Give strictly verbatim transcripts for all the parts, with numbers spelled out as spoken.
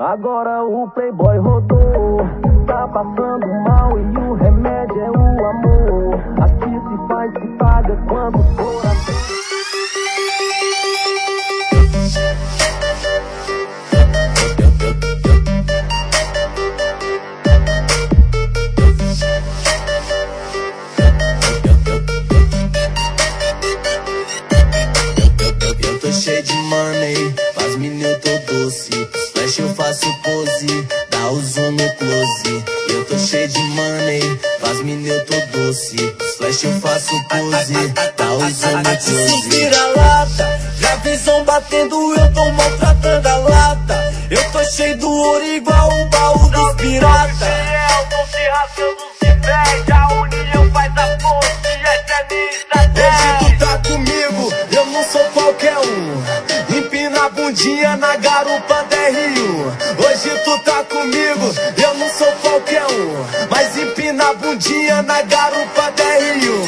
Agora o playboy rodou, tá passando mal e o remédio é o amor. Aqui se faz, se paga quando o coração. Eu tô cheio de money, faz mina eu tô doce. Flash eu faço pose, dá o zoom no close. Eu tô cheio de money, faz mina eu tô doce. Flash eu faço pose, dá o zoom no close. Vira-lata, já visão batendo, eu tô maltratando a lata. Eu tô cheio do ouro igual o baú dos pirata. Eu tô se rasgando, se perde, a união faz a força e essa é minha estratégia. Hoje tu tá comigo, eu não sou qualquer um. Empina a bundinha na garupa da Rio. Hoje tu tá comigo, eu não sou qualquer um. Mas empina a bundinha na garupa da Rio.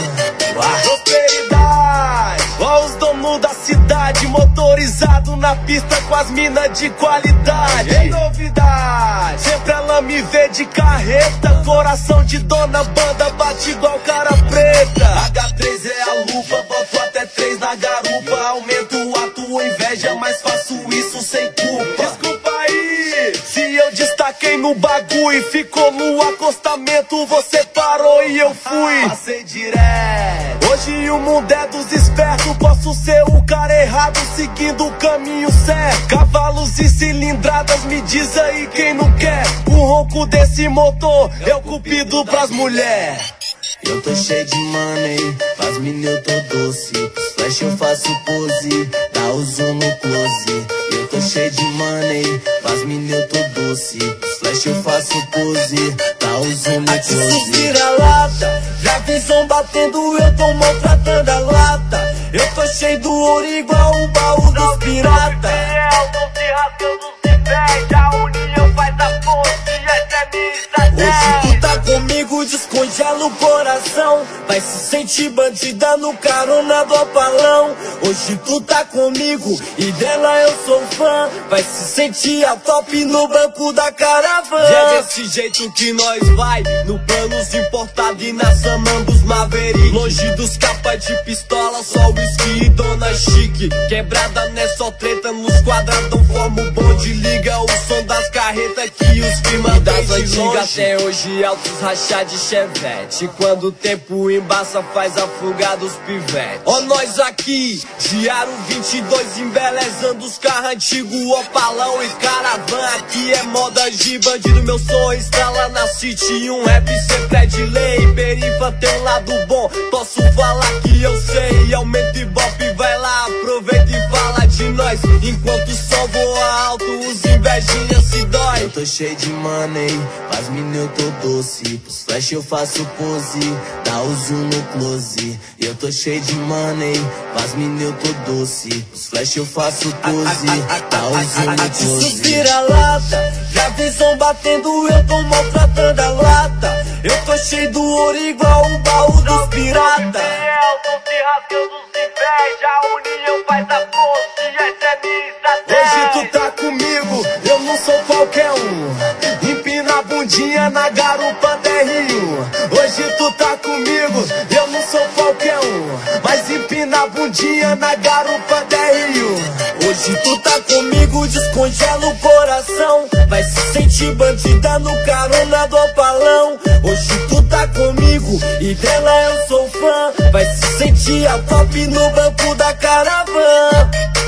Prosperidade, ó os donos da cidade, motorizado na pista com as minas de qualidade. Em novidade, sempre ela me vê de carreta. Coração de dona banda, bate igual cara preta. H três é a lupa, boto até três na garupa. Aumento a tua inveja, mas faço isso sem culpa. Desculpa aí, se eu destaquei no bagulho e ficou no acostamento, você parou e eu fui. Passei direto. Hoje o mundo é dos espertos, posso ser o cara errado seguindo o caminho certo. Cavalos e cilindradas, me diz aí quem não quer. O ronco desse motor é o cupido pras mulheres. Eu tô cheio de money, faz mina eu tô doce. Flash eu faço pose, dá o zoom no close. Eu tô cheio de money, faz mina eu tô doce. Flash eu faço pose, dá o zoom no close. Vira-lata, já visão batendo, eu tô maltratando a lata. Eu tô cheio do ouro igual o baú dos pirata. Eu tô se rasgando, se perde, a união faz a força e essa é minha estratégia. Hoje tu tá comigo, descongela o coração. Vai se sentir bandida no carona do apalão. Hoje tu tá comigo e dela eu sou fã. Vai se sentir a top no banco da caravana. E é desse jeito que nós vai, no planos importado e na Saman dos Maverick. Longe dos capas de pistola, só whisky e dona chique. Quebrada não é só treta, nos quadradão forma o bonde. Liga o som das carretas que os firma das antigas até hoje altos rachar de chevette. Quando o tempo embaça faz afogar dos pivete. Ó nós aqui, Diário vinte e dois embelezando os carros antigos. Opalão e caravana, aqui é moda de bandido. Meu som estrala na city, um rap sempre é de lei. Perifa tem um lado bom, posso falar que eu sei. Aumenta e bop, vai lá, aproveita e fala de nós. Enquanto o sol voa alto, os invejinhas se dói. Eu tô cheio de money, faz mina eu tô doce. Pros flash eu faço pose, dá o zoom no close. Eu tô cheio de money, faz mina eu tô doce. Pros flash eu faço pose, dá o zoom no close. Vira-lata, já visão batendo, eu tô maltratando a lata. Eu tô cheio do ouro igual o baú dos pirata. Eu tô se rasgando, se perde, a união faz a força e essa é minha estratégia. Hoje tu tá comigo, eu não sou qualquer um. Empina a bundinha na garupa da Rio. Hoje tu tá comigo, eu não sou qualquer um. Mas empina a bundinha na garupa da Rio. Hoje tu tá comigo, descongela o coração. Vai se sentir bandida no carona do apalão. Hoje tu tá comigo e dela eu sou fã. Vai se sentir a top no banco da caravana.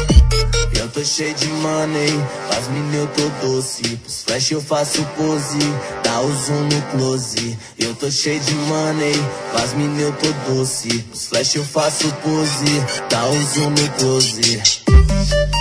Eu tô cheio de money, faz mina eu tô doce. Pros flash eu faço pose, dá o zoom no close. Eu tô cheio de money, faz mina eu tô doce. Pros flash eu faço pose, dá o zoom no close.